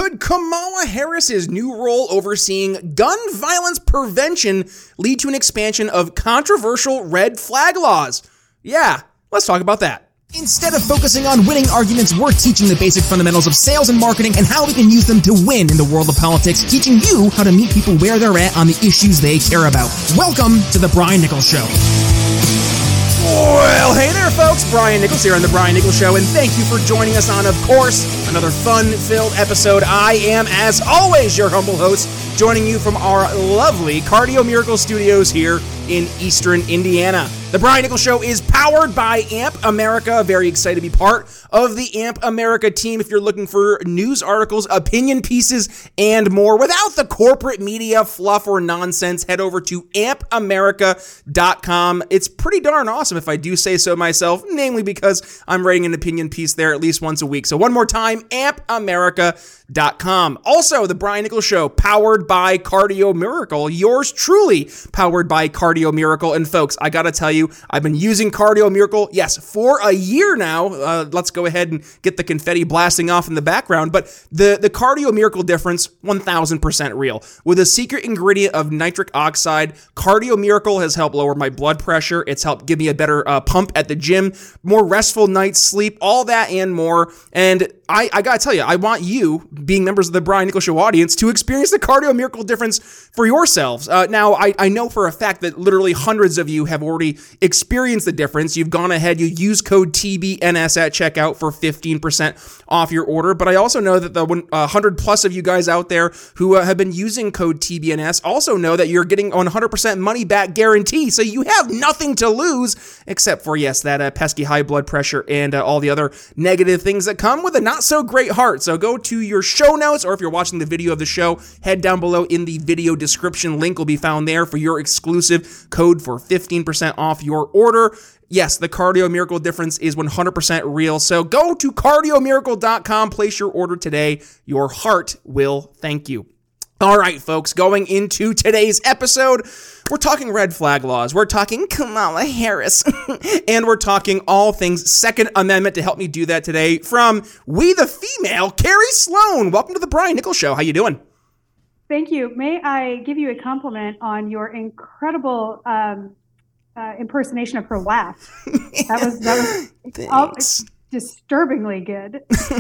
Could Kamala Harris's new role overseeing gun violence prevention lead to an expansion of controversial red flag laws? Yeah, let's talk about that. Instead of focusing on winning arguments, we're teaching the basic fundamentals of sales and marketing and how we can use them to win in the world of politics, teaching you how to meet people where they're at on the issues they care about. Welcome to The Brian Nichols Show. Well, hey there, folks. Brian Nichols here on The Brian Nichols Show, and thank you for joining us on, of course, another fun-filled episode. I am, as always, your humble host, joining you from our lovely Cardio Miracle Studios here in Eastern Indiana. The Brian Nichols Show is powered by AMP America. Very excited to be part of the AMP America team. If you're looking for news articles, opinion pieces, and more without the corporate media fluff or nonsense, head over to ampamerica.com. It's pretty darn awesome, if I do say so myself, namely because I'm writing an opinion piece there at least once a week. So one more time, ampamerica.com. Also, the Brian Nichols Show, powered by Cardio Miracle. Yours truly, powered by Cardio Miracle. And folks, I gotta tell you, I've been using Cardio Miracle, yes, for a year now. Let's go ahead and get the confetti blasting off in the background. But the Cardio Miracle difference, 1000% real. With a secret ingredient of nitric oxide, Cardio Miracle has helped lower my blood pressure. It's helped give me a better pump at the gym, more restful night's sleep, all that and more. And I gotta tell you, I want you, being members of the Brian Nichols Show audience, to experience the Cardio Miracle difference for yourselves. Now, I know for a fact that literally hundreds of you have already experienced the difference. You've gone ahead, you use code TBNS at checkout for 15% off your order. But I also know that the 100 plus of you guys out there who have been using code TBNS also know that you're getting 100% money back guarantee. So you have nothing to lose except for, yes, that pesky high blood pressure and all the other negative things that come with a not so great heart. So go to your show notes, or if you're watching the video of the show, head down below in the video description. Link will be found there for your exclusive code for 15% off your order. Yes, the Cardio Miracle difference is 100% real. So go to cardiomiracle.com, place your order today. Your heart will thank you. All right, folks, going into today's episode, we're talking red flag laws, we're talking Kamala Harris, and we're talking all things Second Amendment. To help me do that today, from We the Female, Carrie Sloan. Welcome to the Brian Nichols Show. How you doing? Thank you. May I give you a compliment on your incredible impersonation of her laugh? That was disturbingly good.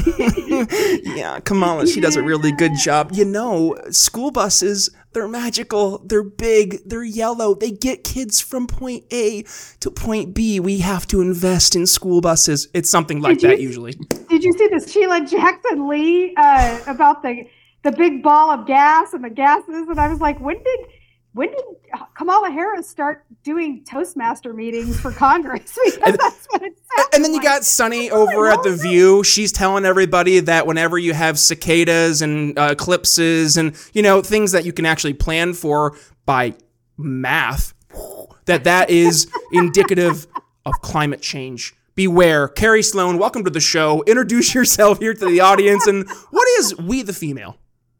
Yeah, Kamala, she does a really good job. You know, school buses, they're magical, they're big, they're yellow, they get kids from point A to point B. We have to invest in school buses. It's something like that usually. Did you see this Sheila Jackson Lee about the big ball of gas and the gases? And I was like, when did Kamala Harris start doing Toastmaster meetings for Congress? Because that's what it sounds And then you like. got Sunny over at The View. She's telling everybody that whenever you have cicadas and eclipses and, you know, things that you can actually plan for by math, that is indicative of climate change. Beware. Carrie Sloan, welcome to the show. Introduce yourself here to the audience. And what is We the Female?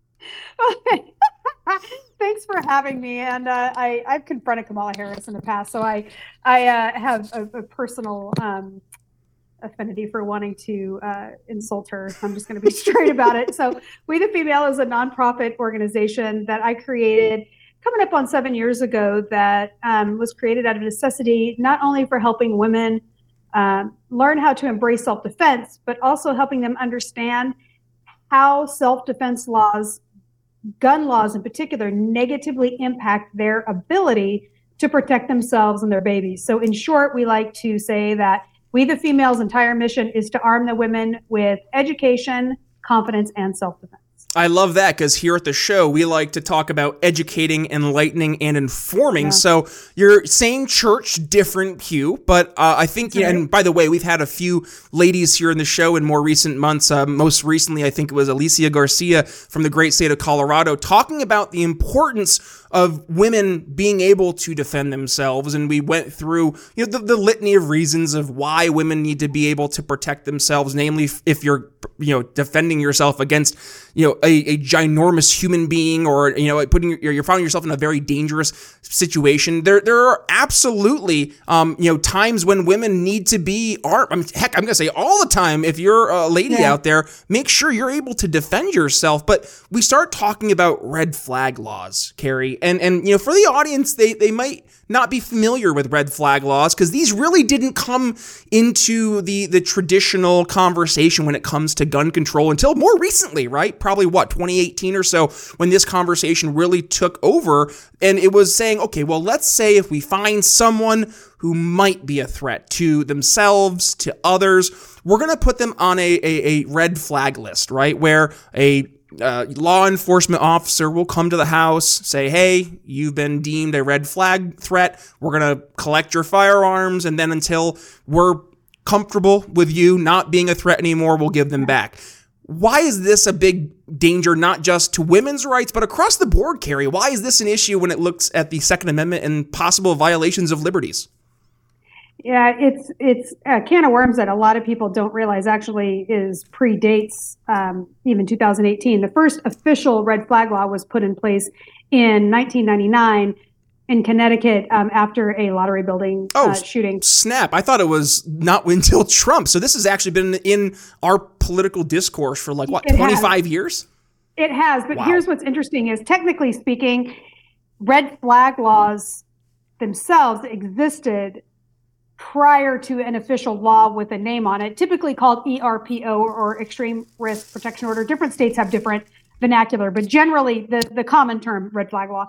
Thanks for having me. And I've confronted Kamala Harris in the past, so I have a personal affinity for wanting to insult her. I'm just going to be straight about it. So We the Female is a nonprofit organization that I created coming up on 7 years ago that was created out of necessity, not only for helping women learn how to embrace self-defense, but also helping them understand how self-defense laws, gun laws in particular, negatively impact their ability to protect themselves and their babies. So in short, we like to say that We the Female's entire mission is to arm the women with education, confidence, and self-defense. I love that, because here at the show, we like to talk about educating, enlightening, and informing. Yeah. So you're same church, different pew, but I think, right. And by the way, we've had a few ladies here in the show in more recent months. Most recently, I think it was Alicia Garcia from the great state of Colorado, talking about the importance of women being able to defend themselves. And we went through, you know, the litany of reasons of why women need to be able to protect themselves, namely if you're, you know, defending yourself against a ginormous human being, or you're finding yourself in a very dangerous situation. There are absolutely times when women need to be armed. I mean, heck, I'm gonna say all the time. If you're a lady out there, make sure you're able to defend yourself. But we start talking about red flag laws, Carrie, and for the audience, they might not be familiar with red flag laws because these really didn't come into the traditional conversation when it comes to gun control until more recently, right? Probably 2018 or so, when this conversation really took over. And it was saying, okay, well, let's say if we find someone who might be a threat to themselves, to others, we're going to put them on a red flag list, right? Where a law enforcement officer will come to the house, say, hey, you've been deemed a red flag threat. We're going to collect your firearms. And then until we're comfortable with you not being a threat anymore, we'll give them back. Why is this a big danger, not just to women's rights, but across the board, Carrie? Why is this an issue when it looks at the Second Amendment and possible violations of liberties? Yeah, it's a can of worms that a lot of people don't realize actually predates even 2018. The first official red flag law was put in place in 1999 in Connecticut after a lottery building shooting. Snap. I thought it was not until Trump. So this has actually been in our political discourse for 25 years? It has. But Here's what's interesting is, technically speaking, red flag laws themselves existed prior to an official law with a name on it, typically called ERPO, or Extreme Risk Protection Order. Different states have different vernacular, but generally the common term, red flag law.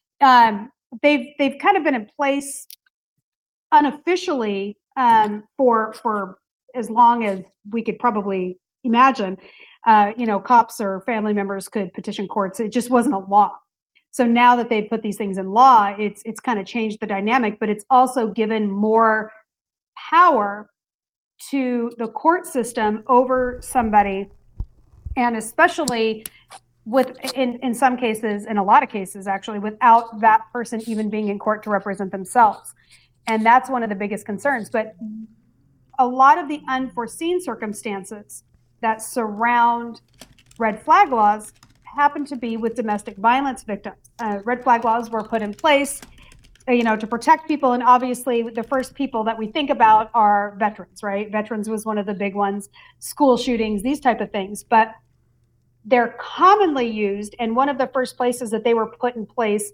They've kind of been in place unofficially for as long as we could probably imagine. Cops or family members could petition courts. It just wasn't a law. So now that they've put these things in law, it's kind of changed the dynamic, but it's also given more power to the court system over somebody, and especially in some cases, in a lot of cases actually, without that person even being in court to represent themselves. And that's one of the biggest concerns. But a lot of the unforeseen circumstances that surround red flag laws happen to be with domestic violence victims. Red flag laws were put in place, to protect people. And obviously the first people that we think about are veterans, right? Veterans was one of the big ones, school shootings, these type of things. But they're commonly used. And one of the first places that they were put in place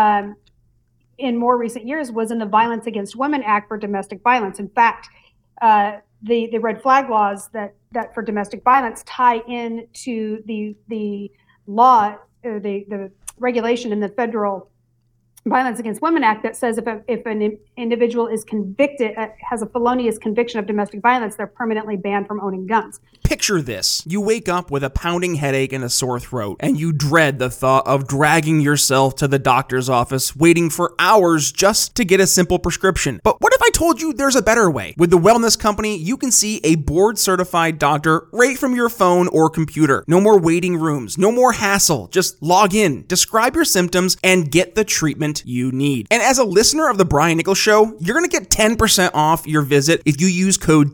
in more recent years was in the Violence Against Women Act for domestic violence. In fact, the red flag laws that for domestic violence tie into the law, the regulation in the Federal Violence Against Women Act that says if an individual is convicted, has a felonious conviction of domestic violence, they're permanently banned from owning guns. Picture this. You wake up with a pounding headache and a sore throat, and you dread the thought of dragging yourself to the doctor's office, waiting for hours just to get a simple prescription. But what if I told you there's a better way? With The Wellness Company, you can see a board-certified doctor right from your phone or computer. No more waiting rooms, no more hassle. Just log in, describe your symptoms, and get the treatment you need. And as a listener of The Brian Nichols Show, you're going to get 10% off your visit if you use code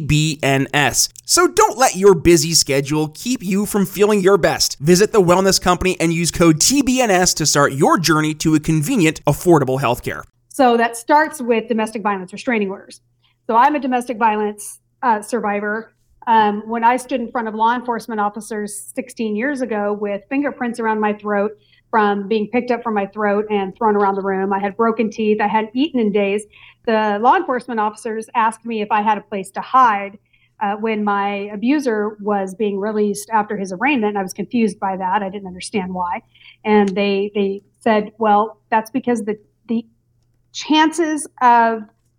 TBNS. So don't let your busy schedule keep you from feeling your best. Visit The Wellness Company and use code TBNS to start your journey to a convenient, affordable healthcare. So that starts with domestic violence restraining orders. So I'm a domestic violence survivor. When I stood in front of law enforcement officers 16 years ago with fingerprints around my throat from being picked up from my throat and thrown around the room, I had broken teeth, I hadn't eaten in days. The law enforcement officers asked me if I had a place to hide when my abuser was being released after his arraignment. And I was confused by that. I didn't understand why. And they said, well, that's because the chances of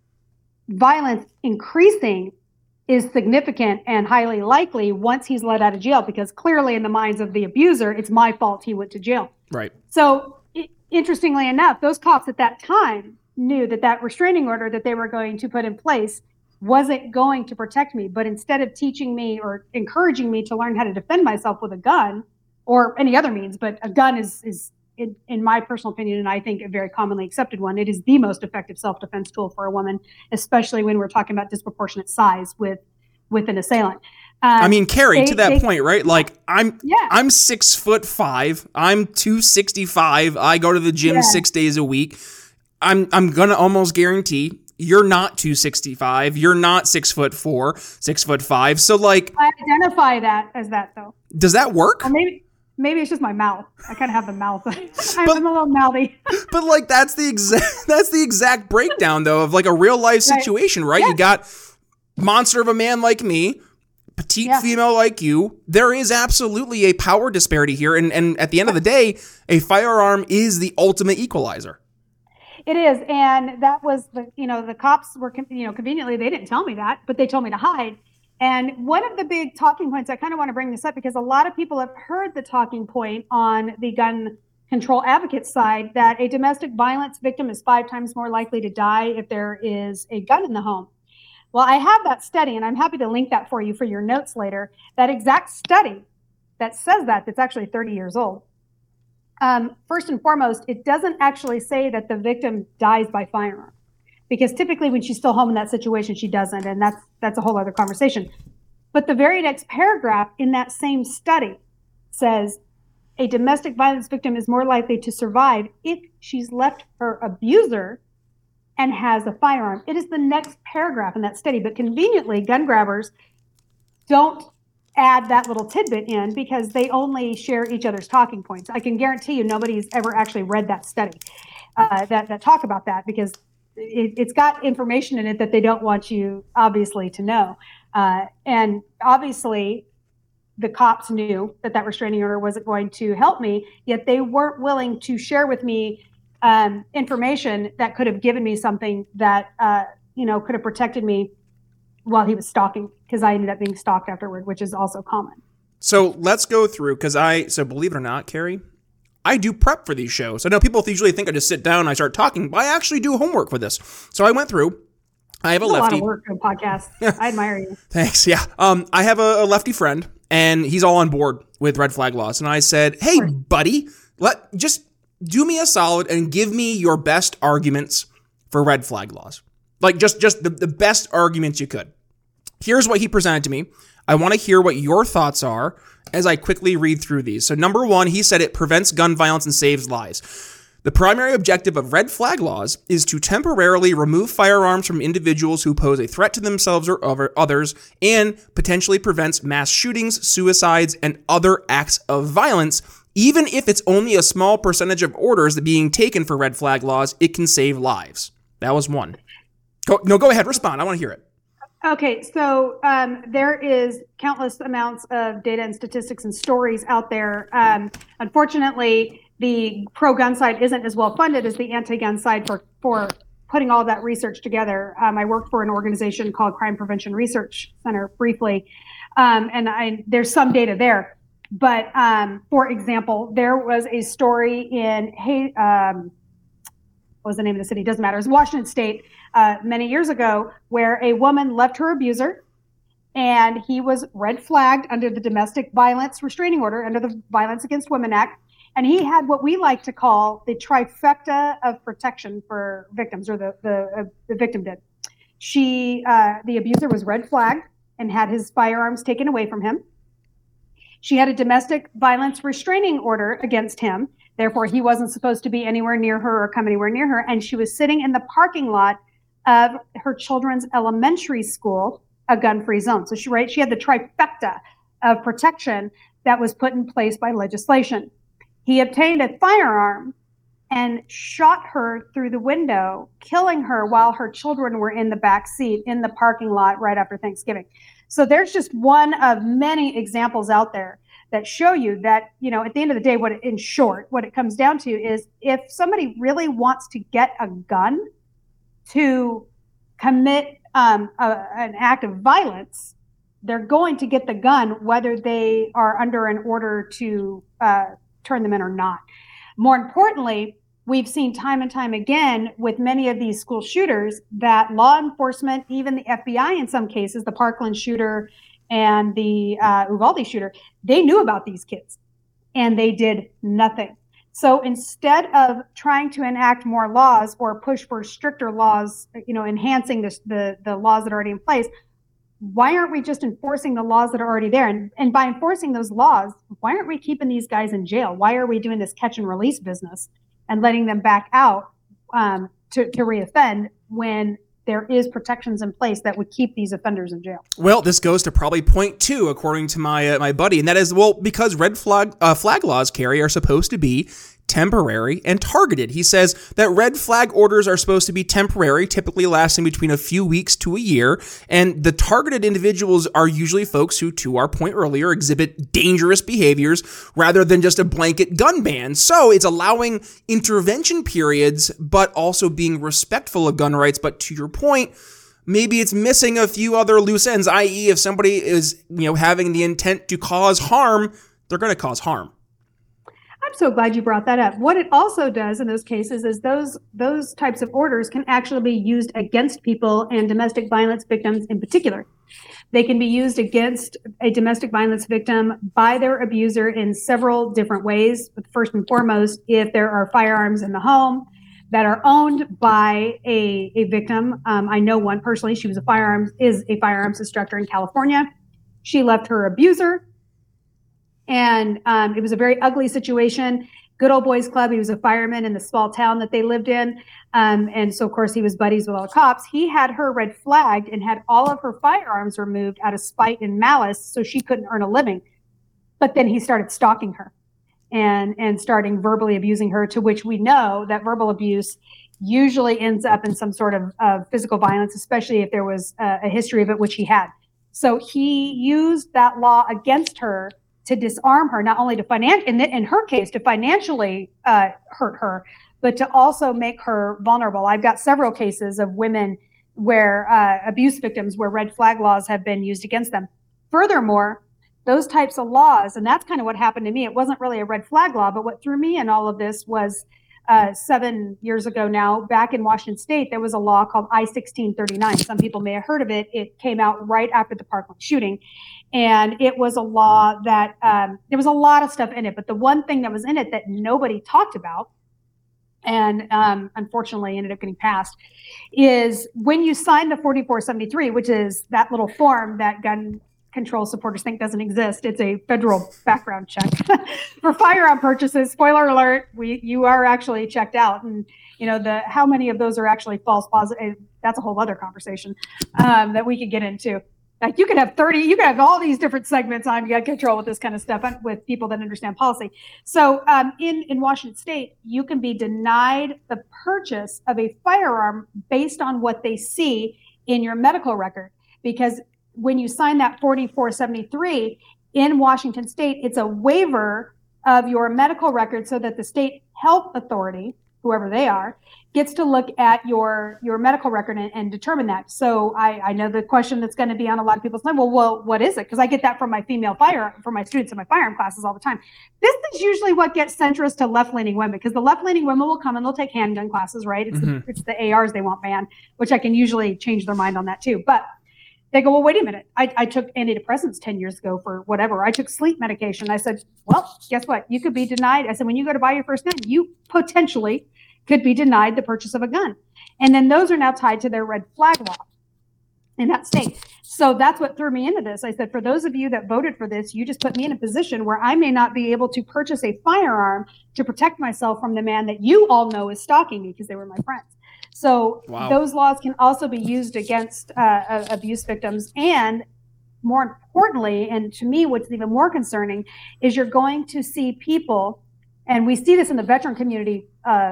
violence increasing is significant and highly likely once he's let out of jail, because clearly in the minds of the abuser, it's my fault he went to jail. Right. So interestingly enough, those cops at that time knew that restraining order that they were going to put in place wasn't going to protect me. But instead of teaching me or encouraging me to learn how to defend myself with a gun or any other means, but a gun is in my personal opinion, and I think a very commonly accepted one, it is the most effective self-defense tool for a woman, especially when we're talking about disproportionate size with an assailant. I mean, Carrie, to that point, right? Like I'm 6'5". I'm 265. I go to the gym 6 days a week. I'm gonna almost guarantee you're not 265. You're not 6'4", 6'5". So like, I identify that as that though. Does that work? Or maybe it's just my mouth. I kind of have the mouth. I'm a little mouthy. But like, that's the exact breakdown though of like a real life situation, right? Yeah. You got monster of a man like me, petite female like you. There is absolutely a power disparity here. And at the end of the day, a firearm is the ultimate equalizer. It is. And that was the cops were, conveniently, they didn't tell me that, but they told me to hide. And one of the big talking points, I kind of want to bring this up because a lot of people have heard the talking point on the gun control advocate side that a domestic violence victim is 5 times more likely to die if there is a gun in the home. Well, I have that study, and I'm happy to link that for you for your notes later. That exact study that says that's actually 30 years old. First and foremost, it doesn't actually say that the victim dies by firearm, because typically when she's still home in that situation, she doesn't, and that's a whole other conversation. But the very next paragraph in that same study says a domestic violence victim is more likely to survive if she's left her abuser and has a firearm. It is the next paragraph in that study, but conveniently, gun grabbers don't add that little tidbit in because they only share each other's talking points. I can guarantee you nobody's ever actually read that study that talk about that, because it's got information in it that they don't want you, obviously, to know. And obviously, the cops knew that restraining order wasn't going to help me, yet they weren't willing to share with me information that could have given me something that could have protected me while he was stalking, because I ended up being stalked afterward, which is also common. So let's go through, so believe it or not, Carrie, I do prep for these shows. I know people usually think I just sit down and I start talking, but I actually do homework for this. So I went through. I have a lefty. A lot of work for a podcast. I admire you. Thanks. Yeah. I have a lefty friend, and he's all on board with red flag laws. And I said, hey, buddy, just do me a solid and give me your best arguments for red flag laws. Like just the best arguments you could. Here's what he presented to me. I want to hear what your thoughts are as I quickly read through these. So number one, he said it prevents gun violence and saves lives. The primary objective of red flag laws is to temporarily remove firearms from individuals who pose a threat to themselves or others, and potentially prevents mass shootings, suicides, and other acts of violence. Even if it's only a small percentage of orders that being taken for red flag laws, it can save lives. That was one. Go ahead, respond. I want to hear it. Okay, so there is countless amounts of data and statistics and stories out there. Unfortunately, the pro-gun side isn't as well funded as the anti-gun side for putting all that research together. I worked for an organization called Crime Prevention Research Center briefly, and there's some data there. But for example, there was a story in what was the name of the city? Doesn't matter. It was Washington State many years ago, where a woman left her abuser, and he was red flagged under the Domestic Violence Restraining Order, under the Violence Against Women Act. And he had what we like to call the trifecta of protection for victims, or the victim did. The abuser was red flagged and had his firearms taken away from him. She had a domestic violence restraining order against him. Therefore, he wasn't supposed to be anywhere near her or come anywhere near her. And she was sitting in the parking lot of her children's elementary school, a gun-free zone. So she had the trifecta of protection that was put in place by legislation. He obtained a firearm and shot her through the window, killing her while her children were in the back seat in the parking lot right after Thanksgiving. So there's just one of many examples out there that show you that, at the end of the day, what it comes down to is, if somebody really wants to get a gun to commit an act of violence, they're going to get the gun whether they are under an order to turn them in or not. More importantly, we've seen time and time again with many of these school shooters that law enforcement, even the FBI in some cases, the Parkland shooter and the Uvalde shooter, they knew about these kids and they did nothing. So instead of trying to enact more laws or push for stricter laws, enhancing the laws that are already in place, why aren't we just enforcing the laws that are already there? And by enforcing those laws, why aren't we keeping these guys in jail? Why are we doing this catch and release business and letting them back out to reoffend when there is protections in place that would keep these offenders in jail? Well, this goes to probably point 2, according to my buddy, and that is, well, because red flag laws, Carrie, are supposed to be temporary and targeted. He says that red flag orders are supposed to be temporary, typically lasting between a few weeks to a year, and the targeted individuals are usually folks who, to our point earlier, exhibit dangerous behaviors rather than just a blanket gun ban. So it's allowing intervention periods, but also being respectful of gun rights. But to your point, maybe it's missing a few other loose ends, i.e. if somebody is, having the intent to cause harm, they're going to cause harm. I'm so glad you brought that up. What it also does in those cases is those types of orders can actually be used against people and domestic violence victims in particular. They can be used against a domestic violence victim by their abuser in several different ways. But first and foremost, if there are firearms in the home that are owned by a victim. I know one personally. She was a firearms instructor in California. She left her abuser. And it was a very ugly situation. Good old boys club. He was a fireman in the small town that they lived in. And so, of course, he was buddies with all the cops. He had her red flagged and had all of her firearms removed out of spite and malice so she couldn't earn a living. But then he started stalking her and starting verbally abusing her, to which we know that verbal abuse usually ends up in some sort of physical violence, especially if there was a history of it, which he had. So he used that law against her to disarm her, not only to in her case, to financially hurt her, but to also make her vulnerable. I've got several cases of women where abuse victims, where red flag laws have been used against them. Furthermore, those types of laws, and that's kind of what happened to me. It wasn't really a red flag law, but what threw me in all of this was 7 years ago now, back in Washington State, there was a law called I-1639. Some people may have heard of it. It came out right after the Parkland shooting. And it was a law that there was a lot of stuff in it. But the one thing that was in it that nobody talked about, and unfortunately ended up getting passed, is when you sign the 4473, which is that little form that gun control supporters think doesn't exist. It's a federal background check for firearm purchases. Spoiler alert, you are actually checked out. And how many of those are actually false positive, that's a whole other conversation that we could get into. Like you could have all these different segments on gun control with this kind of stuff with people that understand policy. So in Washington State, you can be denied the purchase of a firearm based on what they see in your medical record, because when you sign that 4473 in Washington State, it's a waiver of your medical record so that the state health authority, whoever they are, gets to look at your medical record and determine that. So I know the question that's going to be on a lot of people's mind, well, what is it? Because I get that from my from my students in my firearm classes all the time. This is usually what gets centrist to left-leaning women, because the left-leaning women will come and they'll take handgun classes, right? It's the ARs they want banned, which I can usually change their mind on that too. But they go, well, wait a minute. I took antidepressants 10 years ago for whatever. I took sleep medication. I said, well, guess what? You could be denied. I said, when you go to buy your first gun, you potentially could be denied the purchase of a gun. And then those are now tied to their red flag law in that state. So that's what threw me into this. I said, for those of you that voted for this, you just put me in a position where I may not be able to purchase a firearm to protect myself from the man that you all know is stalking me, because they were my friends. So Those laws can also be used against abuse victims. And more importantly, and to me, what's even more concerning is you're going to see people, and we see this in the veteran community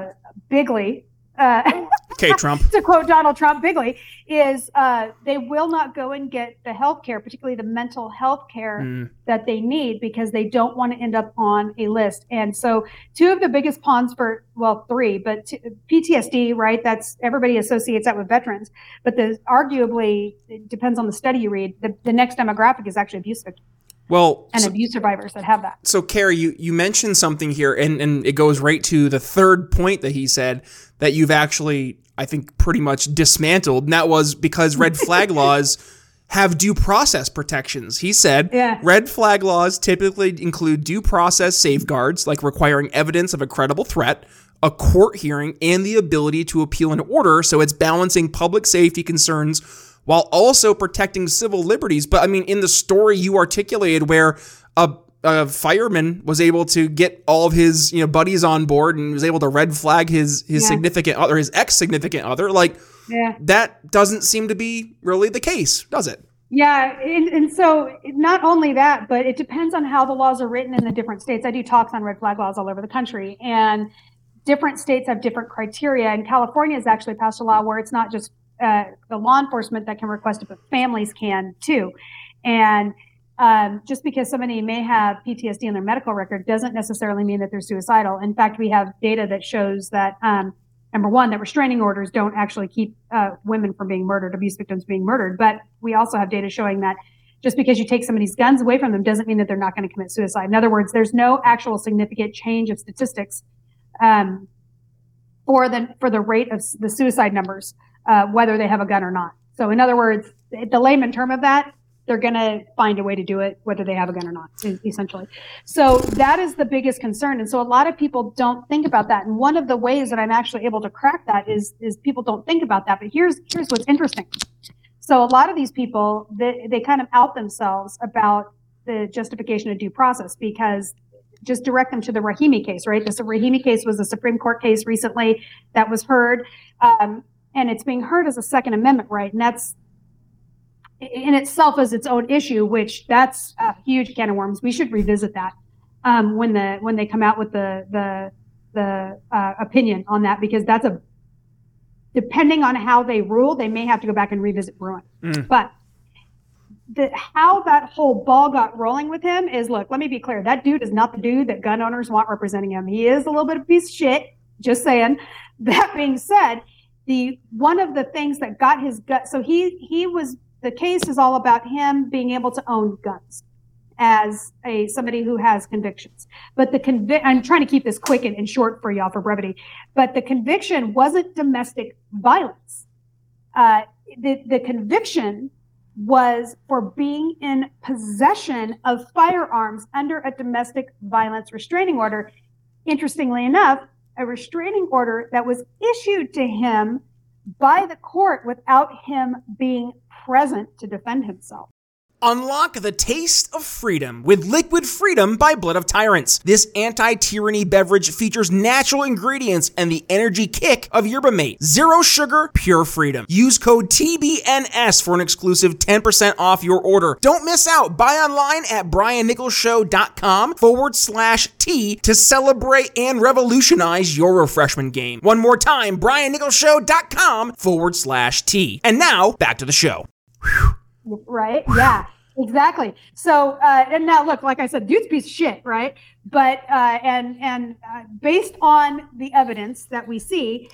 bigly. Okay, Trump. To quote Donald Trump, bigly, is they will not go and get the health care, particularly the mental health care that they need, because they don't want to end up on a list. And so two of the biggest pawns three, but PTSD, right? That's, everybody associates that with veterans. But arguably, it depends on the study you read, the next demographic is actually abuse victims. Abuse survivors that have that. So, Carrie, you mentioned something here, and it goes right to the third point that he said that you've actually, I think, pretty much dismantled, and that was because red flag laws have due process protections. He said red flag laws typically include due process safeguards, like requiring evidence of a credible threat, a court hearing, and the ability to appeal an order. So it's balancing public safety concerns while also protecting civil liberties. But I mean, in the story you articulated where a fireman was able to get all of his, buddies on board and was able to red flag his significant other, his ex-significant other, that doesn't seem to be really the case, does it? Yeah, and so not only that, but it depends on how the laws are written in the different states. I do talks on red flag laws all over the country, and different states have different criteria. And California has actually passed a law where it's not just the law enforcement that can request it, but families can too. And just because somebody may have PTSD in their medical record doesn't necessarily mean that they're suicidal. In fact, we have data that shows that, number one, that restraining orders don't actually keep women from being murdered, abuse victims being murdered. But we also have data showing that just because you take somebody's guns away from them doesn't mean that they're not going to commit suicide. In other words, there's no actual significant change of statistics for the rate of the suicide numbers, whether they have a gun or not. So in other words, the layman term of that, they're going to find a way to do it, whether they have a gun or not, essentially. So that is the biggest concern. And so a lot of people don't think about that. And one of the ways that I'm actually able to crack that is people don't think about that. But here's what's interesting. So a lot of these people, they kind of out themselves about the justification of due process, because just direct them to the Rahimi case, right? The Rahimi case was a Supreme Court case recently that was heard, and it's being heard as a Second Amendment right. And that's in itself as its own issue, which that's a huge can of worms. We should revisit that when they come out with the opinion on that, because that's depending on how they rule, they may have to go back and revisit Bruen. But how that whole ball got rolling with him is, look, let me be clear. That dude is not the dude that gun owners want representing him. He is a little bit of a piece of shit, just saying. That being said, one of the things that got his gut, so the case is all about him being able to own guns as somebody who has convictions. But I'm trying to keep this quick and short for y'all for brevity, but the conviction wasn't domestic violence. The conviction was for being in possession of firearms under a domestic violence restraining order. Interestingly enough, a restraining order that was issued to him by the court without him being present to defend himself. Unlock the taste of freedom with Liquid Freedom by Blood of Tyrants. This anti-tyranny beverage features natural ingredients and the energy kick of yerba mate. Zero sugar, pure freedom. Use code TBNS for an exclusive 10% off your order. Don't miss out. Buy online at briannicholsshow.com/T to celebrate and revolutionize your refreshment game. One more time, briannicholsshow.com/T. And now, back to the show. Right? Yeah, exactly. So, and now look, like I said, dude's a piece of shit, right? But, based on the evidence that we see,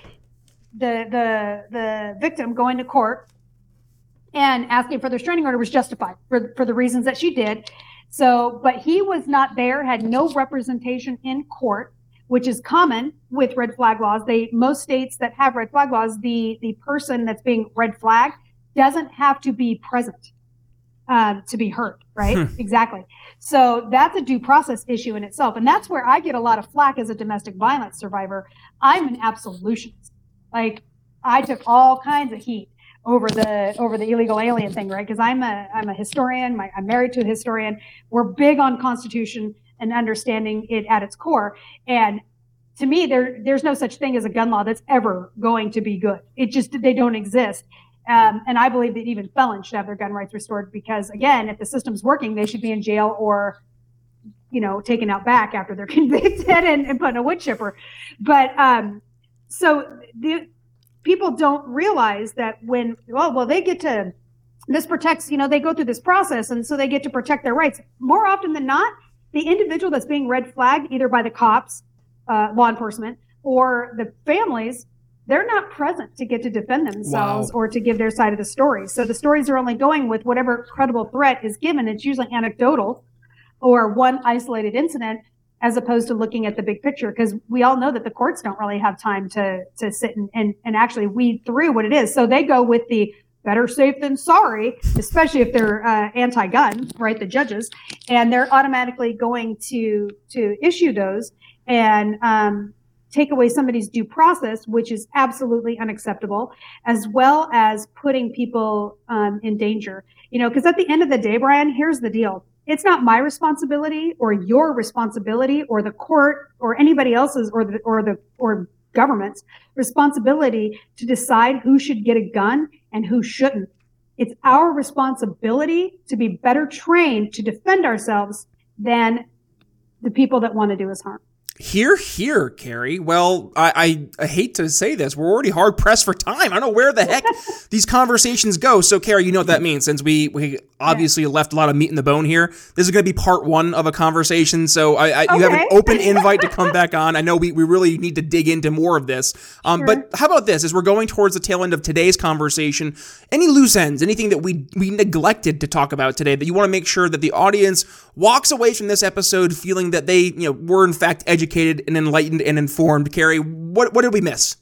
the victim going to court and asking for the restraining order was justified for the reasons that she did. So, but he was not there, had no representation in court, which is common with red flag laws. Most states that have red flag laws, the person that's being red flagged doesn't have to be present to be heard, right? Exactly. So that's a due process issue in itself. And that's where I get a lot of flack as a domestic violence survivor. I'm an absolutionist. Like, I took all kinds of heat over the illegal alien thing, right? Because I'm a historian. I'm married to a historian. We're big on Constitution and understanding it at its core. And to me, there's no such thing as a gun law that's ever going to be good. They don't exist. And I believe that even felons should have their gun rights restored, because, again, if the system's working, they should be in jail or, taken out back after they're convicted and put in a wood chipper. But so the people don't realize that they get to, this protects, they go through this process, and so they get to protect their rights. More often than not, the individual that's being red flagged, either by the cops, law enforcement, or the families, they're not present to get to defend themselves or to give their side of the story. So the stories are only going with whatever credible threat is given. It's usually anecdotal or one isolated incident, as opposed to looking at the big picture, because we all know that the courts don't really have time to sit and actually weed through what it is. So they go with the better safe than sorry, especially if they're anti-gun, right, the judges, and they're automatically going to issue those. And take away somebody's due process, which is absolutely unacceptable, as well as putting people in danger. Because at the end of the day, Brian, here's the deal. It's not my responsibility or your responsibility or the court or anybody else's or government's responsibility to decide who should get a gun and who shouldn't. It's our responsibility to be better trained to defend ourselves than the people that want to do us harm. Here, Carrie. Well, I hate to say this. We're already hard pressed for time. I don't know where the heck these conversations go. So, Carrie, you know what that means. Since we obviously left a lot of meat in the bone here, this is going to be part one of a conversation. So you have an open invite to come back on. I know we really need to dig into more of this. Sure. But how about this? As we're going towards the tail end of today's conversation, any loose ends, anything that we neglected to talk about today that you want to make sure that the audience walks away from this episode feeling that they were in fact educated and enlightened and informed. Carrie, what did we miss?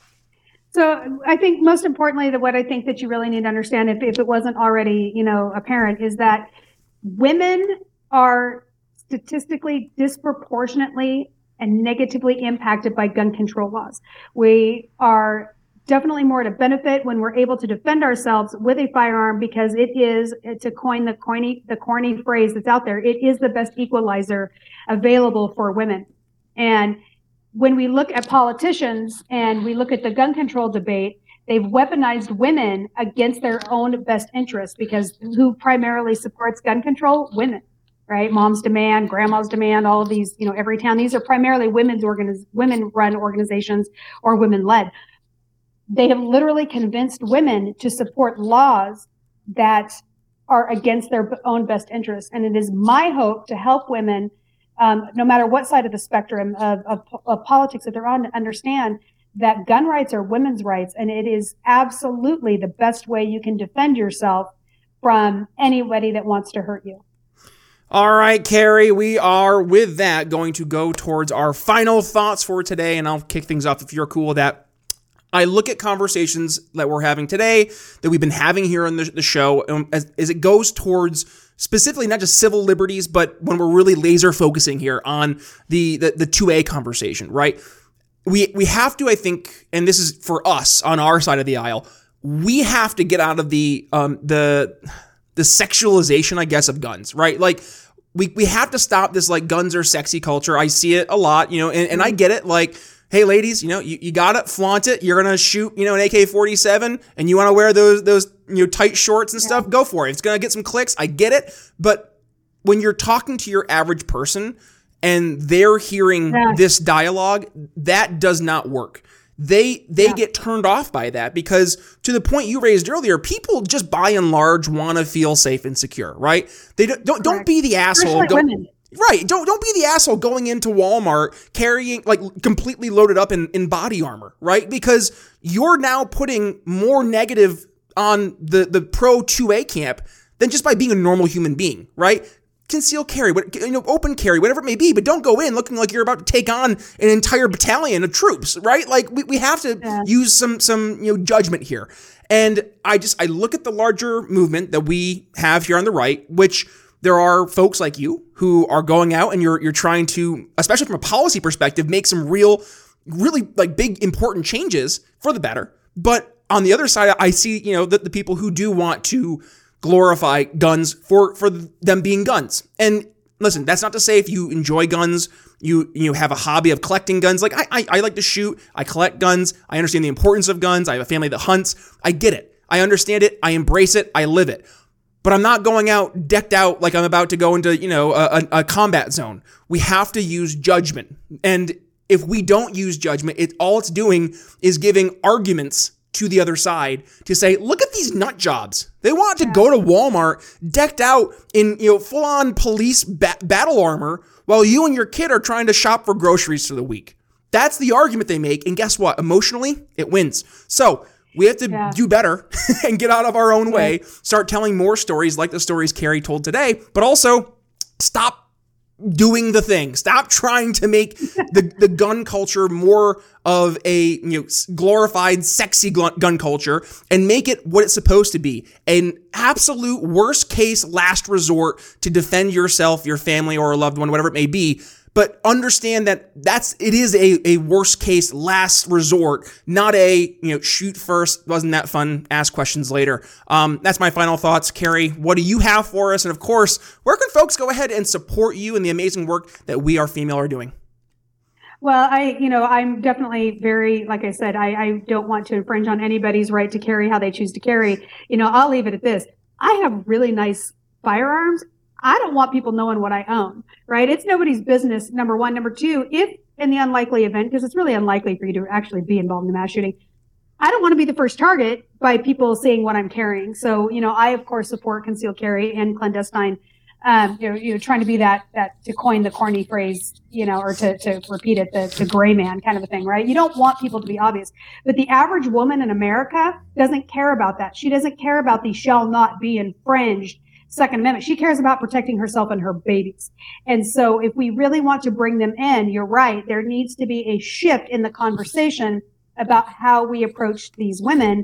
So I think most importantly, what I think that you really need to understand, if it wasn't already, apparent, is that women are statistically disproportionately and negatively impacted by gun control laws. We are definitely more to benefit when we're able to defend ourselves with a firearm, because it is, to coin the corny phrase that's out there, it is the best equalizer available for women. And when we look at politicians and we look at the gun control debate, they've weaponized women against their own best interests, because who primarily supports gun control? Women, right? Moms Demand, Grandmas Demand, all of these, Everytown. These are primarily women-run organizations or women-led. They have literally convinced women to support laws that are against their own best interests. And it is my hope to help women, no matter what side of the spectrum of politics that they're on, to understand that gun rights are women's rights. And it is absolutely the best way you can defend yourself from anybody that wants to hurt you. All right, Carrie, we are with that going to go towards our final thoughts for today. And I'll kick things off if you're cool with that. I look at conversations that we're having today, that we've been having here on the show, as it goes towards specifically not just civil liberties, but when we're really laser focusing here on the 2A conversation, right? We have to, I think, and this is for us on our side of the aisle, we have to get out of the sexualization, I guess, of guns, right? Like we have to stop this like guns are sexy culture. I see it a lot, and I get it. Like, hey, ladies, you got it, flaunt it. You're going to shoot, an AK-47 and you want to wear those tight shorts and stuff, go for it. It's going to get some clicks. I get it. But when you're talking to your average person and they're hearing this dialogue, that does not work. They get turned off by that, because to the point you raised earlier, people just by and large want to feel safe and secure, right? They don't be the asshole. Right. Don't be the asshole going into Walmart carrying, like, completely loaded up in body armor, right? Because you're now putting more negative on the pro 2A camp than just by being a normal human being, right? Conceal carry, open carry, whatever it may be, but don't go in looking like you're about to take on an entire battalion of troops, right? Like we have to use some judgment here. And I look at the larger movement that we have here on the right, which there are folks like you who are going out and you're trying to, especially from a policy perspective, make some really like big important changes for the better. But on the other side, I see, the people who do want to glorify guns for them being guns. And listen, that's not to say if you enjoy guns, you have a hobby of collecting guns. Like I like to shoot, I collect guns, I understand the importance of guns, I have a family that hunts, I get it. I understand it, I embrace it, I live it. But I'm not going out decked out like I'm about to go into, a combat zone. We have to use judgment. And if we don't use judgment, all it's doing is giving arguments to the other side to say, look at these nut jobs. They want to go to Walmart decked out in, full-on police battle armor while you and your kid are trying to shop for groceries for the week. That's the argument they make. And guess what? Emotionally, it wins. So we have to do better and get out of our own way, start telling more stories like the stories Carrie told today, but also stop doing the thing. Stop trying to make the gun culture more of a glorified, sexy gun culture, and make it what it's supposed to be. An absolute worst case last resort to defend yourself, your family, or a loved one, whatever it may be. but understand that it is a worst case last resort, not a, shoot first, wasn't that fun, ask questions later. That's my final thoughts. Carrie, what do you have for us? And of course, where can folks go ahead and support you in the amazing work that We Are Female are doing? Well, I'm definitely very, like I said, I don't want to infringe on anybody's right to carry how they choose to carry. I'll leave it at this. I have really nice firearms. I don't want people knowing what I own, right? It's nobody's business, number one. Number two, if in the unlikely event, because it's really unlikely for you to actually be involved in the mass shooting, I don't want to be the first target by people seeing what I'm carrying. So, I, of course, support concealed carry and clandestine, trying to be that, to coin the corny phrase, or to repeat it, the gray man kind of a thing, right? You don't want people to be obvious. But the average woman in America doesn't care about that. She doesn't care about the shall not be infringed Second Amendment. She cares about protecting herself and her babies. And so if we really want to bring them in, you're right, there needs to be a shift in the conversation about how we approach these women.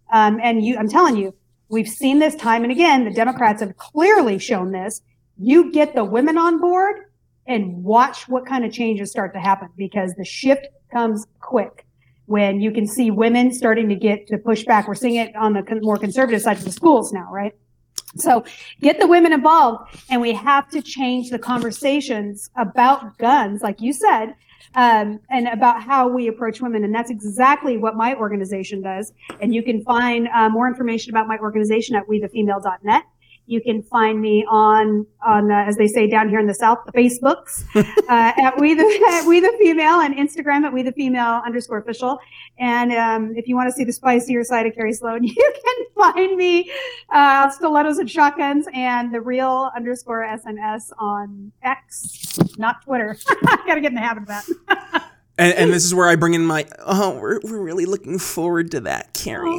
I'm telling you, we've seen this time and again. The Democrats have clearly shown this. You get the women on board and watch what kind of changes start to happen, because the shift comes quick when you can see women starting to push back. We're seeing it on the more conservative side of the schools now, right? So get the women involved, and we have to change the conversations about guns, like you said, and about how we approach women. And that's exactly what my organization does. And you can find more information about my organization at wethefemale.net. You can find me on as they say down here in the South, the Facebooks at We the Female, and Instagram at WeTheFemale_official. And if you want to see the spicier side of Carrie Sloan, you can find me Stilettos and Shotguns and the real _SNS on X, not Twitter. I gotta get in the habit of that. And this is where I bring in my, we're really looking forward to that, Carrie.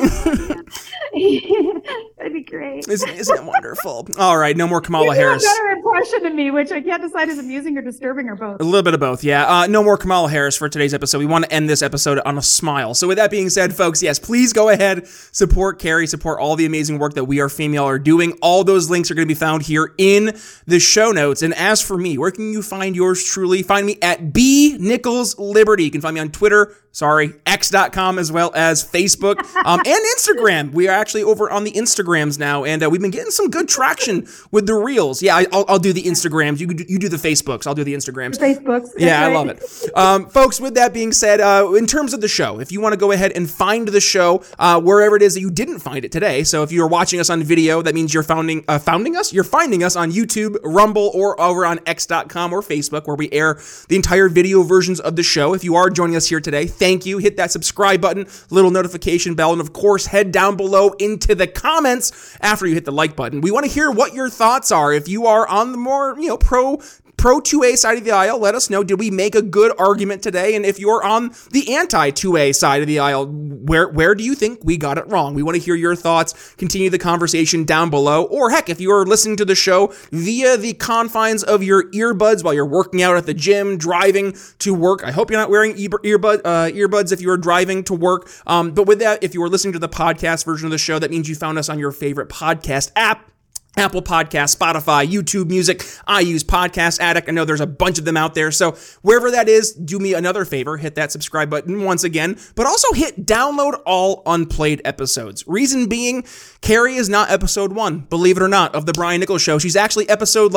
That'd be great. Isn't it wonderful? All right, no more Kamala Harris. You have a better impression of me, which I can't decide is amusing or disturbing or both. A little bit of both, yeah. No more Kamala Harris for today's episode. We want to end this episode on a smile. So with that being said, folks, yes, please go ahead, support Carrie, support all the amazing work that We Are Female are doing. All those links are going to be found here in the show notes. And as for me, where can you find yours truly? Find me at B Nichols Liberty. You can find me on Twitter, X.com, as well as Facebook and Instagram. We are actually over on the Instagrams now, and we've been getting some good traction with the Reels. Yeah, I'll do the Instagrams. You do the Facebooks. I'll do the Instagrams. Facebooks. Yeah, right. I love it. Folks, with that being said, in terms of the show, if you want to go ahead and find the show wherever it is that you didn't find it today, so if you're watching us on video, that means you're finding us? You're finding us on YouTube, Rumble, or over on X.com or Facebook, where we air the entire video versions of the show. If you are joining us here today, thank you. Hit that subscribe button, little notification bell, and of course, head down below into the comments after you hit the like button. We want to hear what your thoughts are. If you are on the more, pro 2A side of the aisle, let us know, did we make a good argument today? And if you're on the anti 2A side of the aisle, where do you think we got it wrong? We want to hear your thoughts. Continue the conversation down below. Or heck, if you're listening to the show via the confines of your earbuds while you're working out at the gym, driving to work, I hope you're not wearing earbuds if you're driving to work. But with that, if you are listening to the podcast version of the show, that means you found us on your favorite podcast app. Apple Podcasts, Spotify, YouTube Music. I use Podcast Addict. I know there's a bunch of them out there. So wherever that is, do me another favor. Hit that subscribe button once again, but also hit download all unplayed episodes. Reason being, Carrie is not episode 1, believe it or not, of The Brian Nichols Show. She's actually episode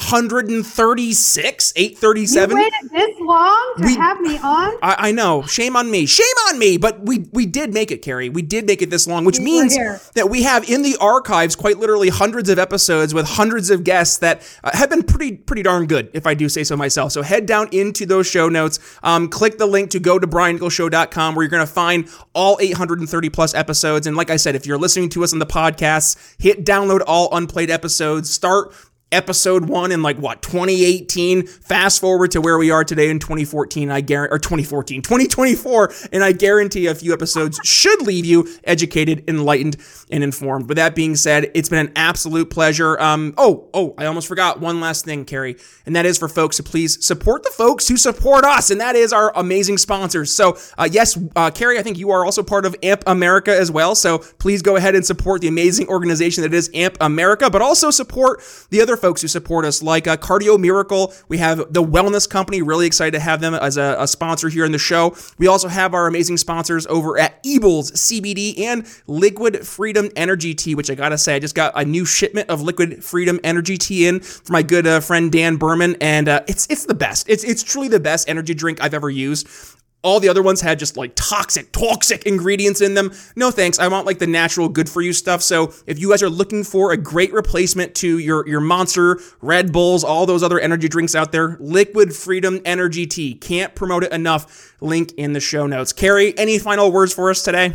836, 837. You waited this long to have me on? I know. Shame on me. Shame on me. But we did make it, Carrie. We did make it this long, which means that we have in the archives quite literally hundreds of episodes with hundreds of guests that have been pretty darn good, if I do say so myself. So head down into those show notes, click the link to go to briannicholsshow.com, where you're going to find all 830 plus episodes. And like I said, if you're listening to us on the podcasts, hit download all unplayed episodes, start episode 1 in 2018, fast forward to where we are today in 2014, 2024, and I guarantee a few episodes should leave you educated, enlightened, and informed. With that being said, it's been an absolute pleasure. I almost forgot one last thing, Carrie, and that is for folks to please support the folks who support us, and that is our amazing sponsors. So yes, Carrie, I think you are also part of AMP America as well, so please go ahead and support the amazing organization that is AMP America, but also support the other folks who support us, like Cardio Miracle. We have the Wellness Company. Really excited to have them as a sponsor here in the show. We also have our amazing sponsors over at Ebles CBD and Liquid Freedom Energy Tea, which I gotta say, I just got a new shipment of Liquid Freedom Energy Tea in for my good friend Dan Berman, and it's the best. It's truly the best energy drink I've ever used. All the other ones had just like toxic ingredients in them. No thanks. I want like the natural good for you stuff. So if you guys are looking for a great replacement to your Monster, Red Bulls, all those other energy drinks out there, Liquid Freedom Energy Tea. Can't promote it enough. Link in the show notes. Carrie, any final words for us today?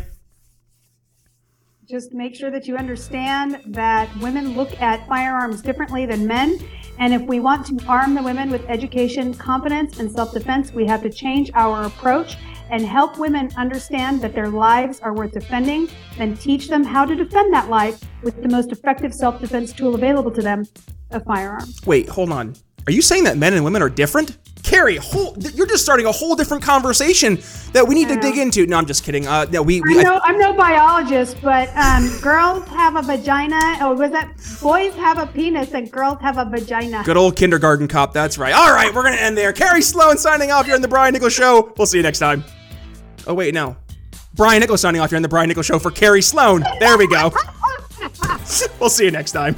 Just make sure that you understand that women look at firearms differently than men. And if we want to arm the women with education, confidence, and self-defense, we have to change our approach and help women understand that their lives are worth defending, and teach them how to defend that life with the most effective self-defense tool available to them, a firearm. Wait, hold on. Are you saying that men and women are different? Carrie, you're just starting a whole different conversation that we need to dig into. No, I'm just kidding. I'm no biologist, but girls have a vagina. Oh, was that boys have a penis and girls have a vagina? Good old kindergarten cop. That's right. All right, we're going to end there. Carrie Sloan signing off here on The Brian Nichols Show. We'll see you next time. Oh, wait, no. Brian Nichols signing off here on The Brian Nichols Show for Carrie Sloan. There we go. We'll see you next time.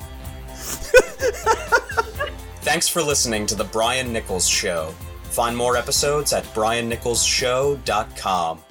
Thanks for listening to The Brian Nichols Show. Find more episodes at briannicholsshow.com.